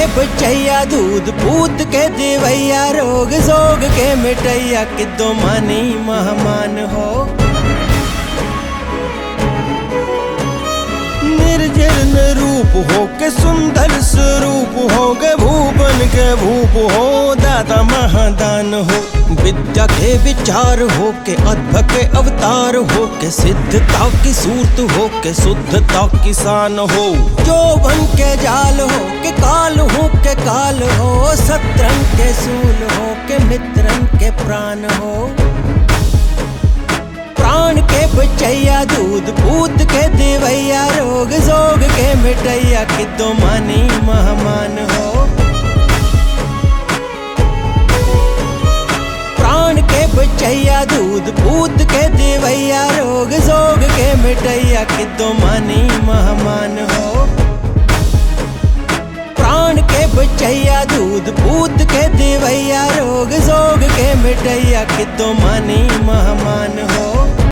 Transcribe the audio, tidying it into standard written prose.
बचैया दूध पूत के देवैया रोग जोग के मिटैया किदो मानी मेहमान हो। निर्जन रूप हो के सुंदर स्वरूप हो के भूपन के भूप हो दाता महादान हो। विद्या के विचार हो के अद्भुत के अवतार हो के सिद्धता की सूरत हो के शुद्धता की शान हो। जो बन के जाल हो के काल हो शत्रन के सूल हो के मित्रन के प्राण हो। प्राण के बचैया दूध पूत के देवैया रोग जोग के मिटैया किदो मानी मेहमान हो। प्राण के बचैया दूध पूत के देवैया रोग जोग के मिटैया किदो मानी मेहमान हो। प्राण के बचैया दूध पूत के देवैया रोग जोग के मिटैया किदो मानी मेहमान हो।